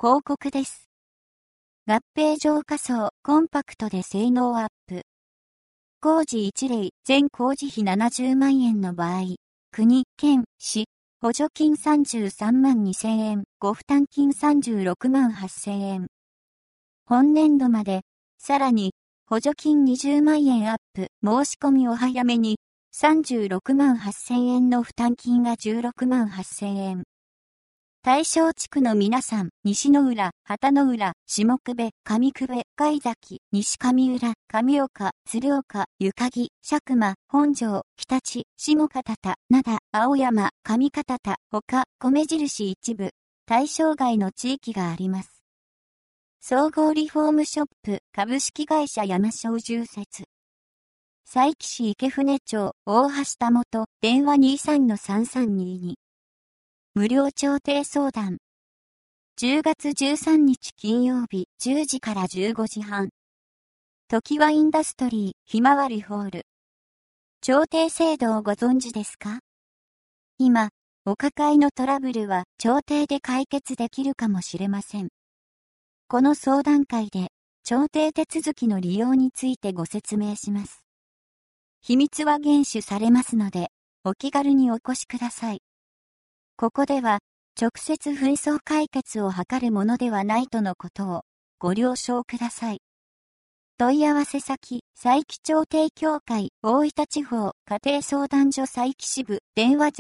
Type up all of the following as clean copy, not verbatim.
広告です。合併浄化槽、コンパクトで性能アップ。工事一例、全工事費70万円の場合、国、県、市、補助金33万2000円、ご負担金36万8000円。本年度まで、さらに、補助金20万円アップ、申し込みを早めに、36万8000円の負担金が16万8000円。対象地区の皆さん、西の浦、旗の浦、下久部、上久部、貝崎、西上浦、上岡、鶴岡、ゆかぎ、釈間、本庄、日立、下片田、灘、青山、上片田、他、米印一部、対象外の地域があります。総合リフォームショップ、株式会社山椒重設。佐伯市池船町、大橋田元、電話23-3322。無料調停相談。10月13日金曜日10時から15時半。常盤インダストリーひまわりホール。調停制度をご存知ですか？今、お抱えのトラブルは調停で解決できるかもしれません。この相談会で、調停手続きの利用についてご説明します。秘密は厳守されますので、お気軽にお越しください。ここでは、直接紛争解決を図るものではないとのことを、ご了承ください。問い合わせ先、佐伯調停協会、大分地方、家庭相談所佐伯支部、電話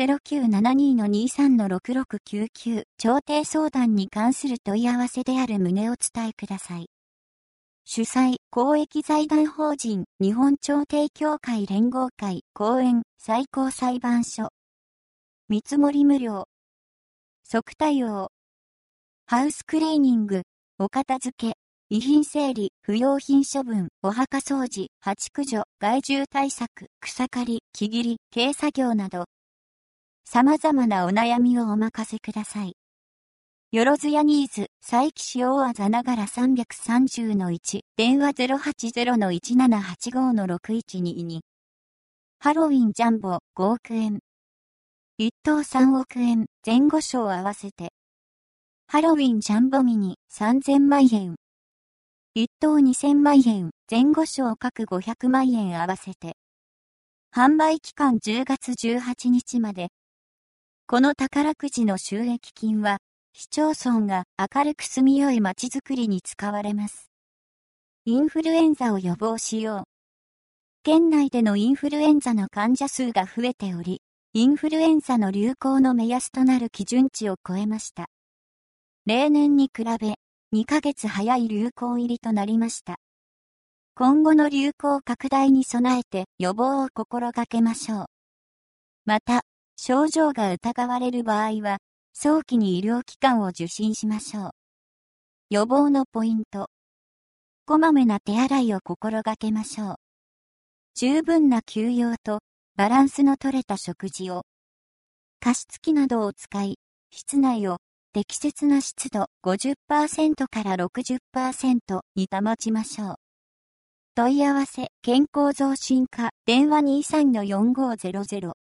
0972-23-6699、調停相談に関する問い合わせである旨を伝えください。主催、公益財団法人、日本調停協会連合会、公園、最高裁判所。見積もり無料。即対応。ハウスクリーニング、お片付け、遺品整理、不用品処分、お墓掃除、蜂駆除、害獣対策、草刈り、木切り、軽作業など、様々なお悩みをお任せください。よろずやニーズ、佐伯市大字ながら330-1、電話 080-1785-6122。ハロウィンジャンボ5億円。1等3億円、前後賞合わせて。ハロウィンジャンボミニ3000万円。1等2000万円、前後賞各500万円合わせて。販売期間10月18日まで。この宝くじの収益金は、市町村が明るく住みよい街づくりに使われます。インフルエンザを予防しよう。県内でのインフルエンザの患者数が増えており、インフルエンザの流行の目安となる基準値を超えました。例年に比べ、2ヶ月早い流行入りとなりました。今後の流行拡大に備えて予防を心がけましょう。また、症状が疑われる場合は、早期に医療機関を受診しましょう。予防のポイント。こまめな手洗いを心がけましょう。十分な休養と、バランスの取れた食事を。加湿器などを使い、室内を適切な湿度 50% から 60% に保ちましょう。問い合わせ、健康増進課、電話 23-4500